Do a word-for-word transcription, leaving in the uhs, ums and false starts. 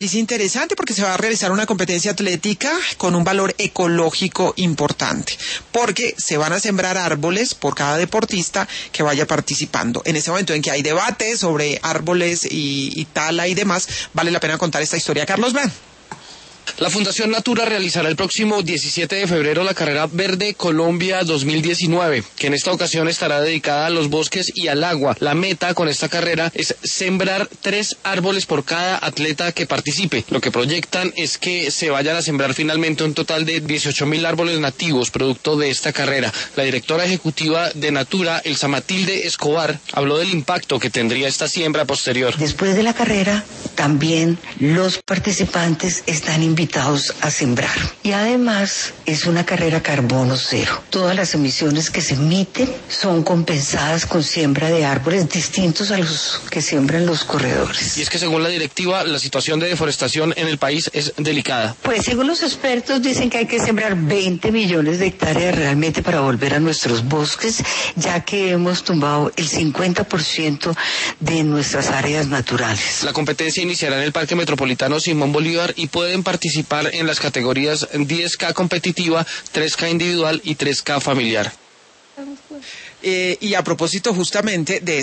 Es interesante porque se va a realizar una competencia atlética con un valor ecológico importante, porque se van a sembrar árboles por cada deportista que vaya participando. En ese momento en que hay debate sobre árboles y, y tala y demás, vale la pena contar esta historia. Carlos, ven. La Fundación Natura realizará el próximo diecisiete de febrero la carrera Verde Colombia dos mil diecinueve, que en esta ocasión estará dedicada a los bosques y al agua. La meta con esta carrera es sembrar tres árboles por cada atleta que participe. Lo que proyectan es que se vayan a sembrar finalmente un total de dieciocho mil árboles nativos, producto de esta carrera. La directora ejecutiva de Natura, Elsa Matilde Escobar, habló del impacto que tendría esta siembra posterior. Después de la carrera, también los participantes están invitados a sembrar. Y además es una carrera carbono cero. Todas las emisiones que se emiten son compensadas con siembra de árboles distintos a los que siembran los corredores. Y es que según la directiva, la situación de deforestación en el país es delicada. Pues según los expertos dicen que hay que sembrar veinte millones de hectáreas realmente para volver a nuestros bosques, ya que hemos tumbado el cincuenta por ciento de nuestras áreas naturales. La competencia iniciará en el Parque Metropolitano Simón Bolívar y pueden participar en las categorías diez K competitiva, tres K individual y tres K familiar. Eh, y a propósito justamente de